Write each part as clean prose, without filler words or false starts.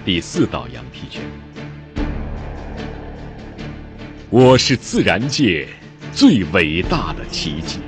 第4道羊皮卷。我是自然界最伟大的奇迹。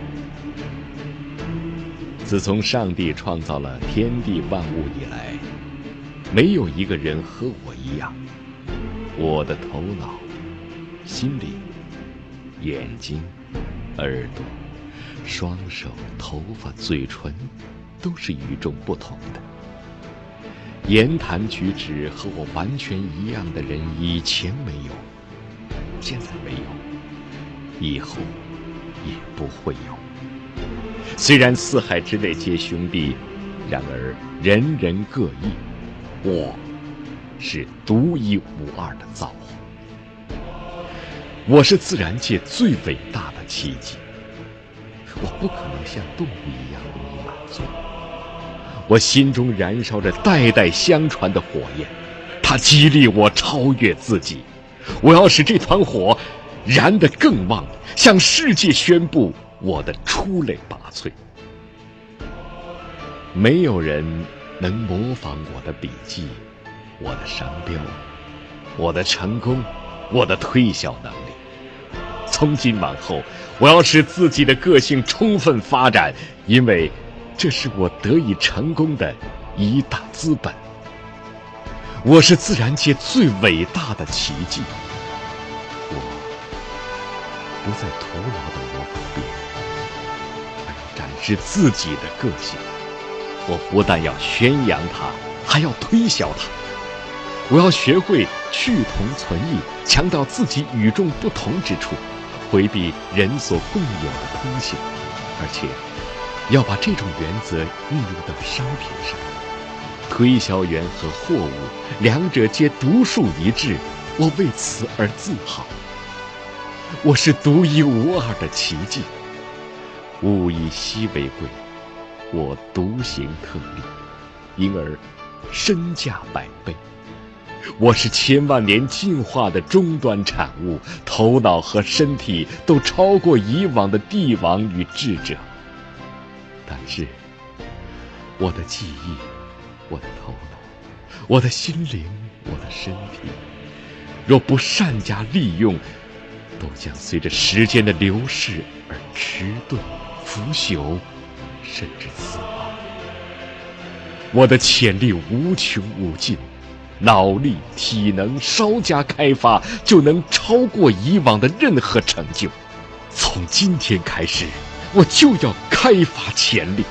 自从上帝创造了天地万物以来，没有一个人和我一样，我的头脑、心灵、眼睛、耳朵、双手、头发、嘴唇都是与众不同的。言谈举止和我完全一样的人以前没有，现在没有，以后也不会有。虽然四海之内皆兄弟，然而人人各异。我是独一无二的造化，我是自然界最伟大的奇迹。我不可能像动物一样容易满足，我心中燃烧着代代相传的火焰，它激励我超越自己。我要使这团火燃得更旺，向世界宣布我的出类拔萃。没有人能模仿我的笔记，我的商标，我的成功，我的推销能力。从今往后，我要使自己的个性充分发展，因为这是我得以成功的一大资本。我是自然界最伟大的奇迹。我不再徒劳地模仿别人，而要展示自己的个性。我不但要宣扬它，还要推销它。我要学会去同存异，强调自己与众不同之处，回避人所共有的通性，而且要把这种原则运用到商品上。推销员和货物两者皆独树一帜，我为此而自豪。我是独一无二的奇迹。物以稀为贵，我独行特例，因而身价100倍。我是千万年进化的终端产物，头脑和身体都超过以往的帝王与智者。但是我的记忆，我的头脑，我的心灵，我的身体，若不善加利用，都将随着时间的流逝而迟钝、腐朽，甚至死亡。我的潜力无穷无尽，脑力、体能稍加开发，就能超过以往的任何成就。从今天开始，我就要开发潜力。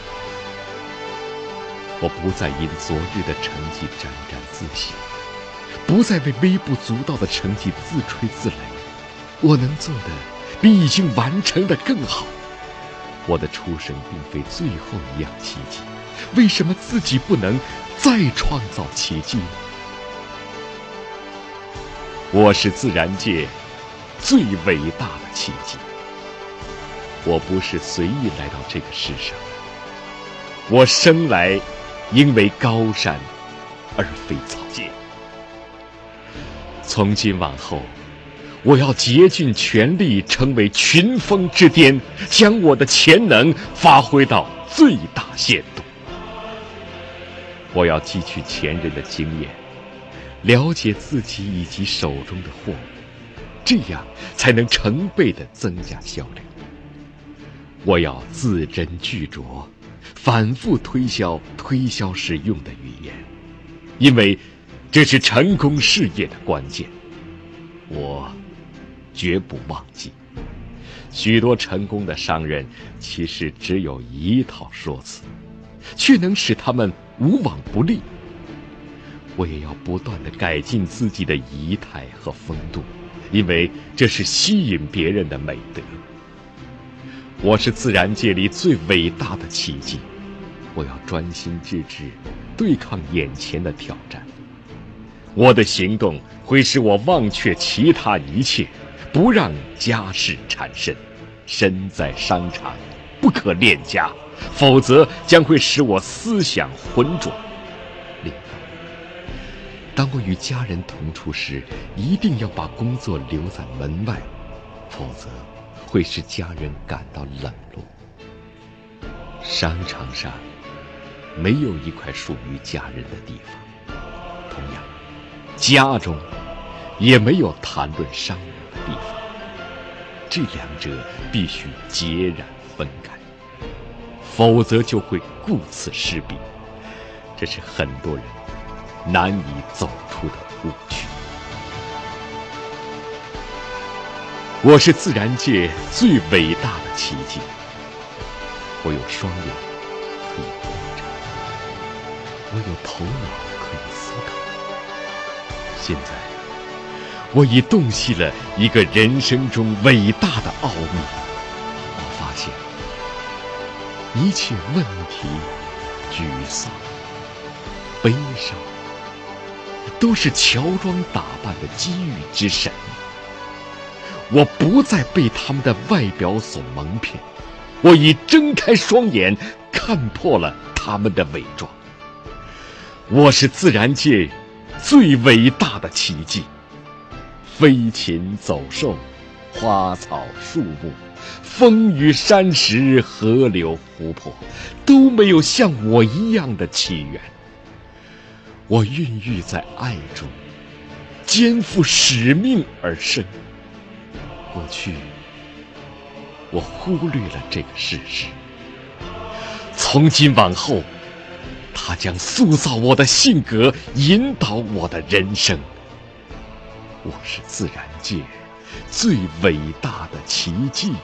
我不再因昨日的成绩沾沾自喜，不再为微不足道的成绩自吹自擂。我能做的比已经完成的更好。我的出生并非最后一样奇迹，为什么自己不能再创造奇迹呢？我是自然界最伟大的奇迹。我不是随意来到这个世上，我生来应为高山，而非草芥。从今往后，我要竭尽全力，成为群峰之巅，将我的潜能发挥到最大限度。我要汲取前人的经验，了解自己以及手中的货物，这样才能成倍地增加销量。我要字斟句酌，反复推销时用的语言，因为这是成功事业的关键。我绝不忘记，许多成功的商人其实只有一套说辞，却能使他们无往不利。我也要不断地改进自己的仪态和风度，因为这是吸引别人的美德。我是自然界里最伟大的奇迹。我要专心致志对抗眼前的挑战。我的行动会使我忘却其他一切，不让家事缠身。身在商场，不可恋家，否则将会使我思想浑浊。另一方面，当我与家人同处时，一定要把工作留在门外，否则会使家人感到冷落。商场上没有一块属于家人的地方，同样， 家中也没有谈论商量的地方，这两者必须截然分开，否则就会顾此失彼。这是很多人难以走出的误区。我是自然界最伟大的奇迹，我有双眼可以活着，我有头脑可以思考。现在我已洞悉了一个人生中伟大的奥秘，我发现一切问题、沮丧、悲伤都是乔装打扮的机遇之神。我不再被他们的外表所蒙骗，我已睁开双眼，看破了他们的伪装。我是自然界最伟大的奇迹，飞禽走兽、花草树木、风雨山石、河流湖泊，都没有像我一样的起源。我孕育在爱中，肩负使命而生。过去我忽略了这个事实，从今往后，它将塑造我的性格，引导我的人生。我是自然界最伟大的奇迹。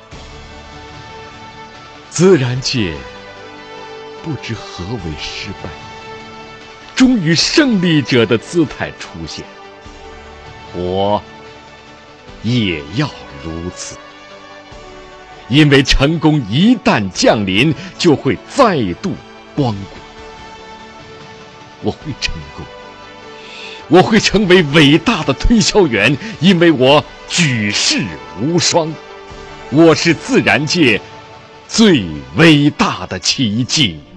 自然界不知何为失败，终于胜利者的姿态出现，我也要如此。因为成功一旦降临，就会再度光顾。我会成功，我会成为伟大的推销员，因为我举世无双。我是自然界最伟大的奇迹。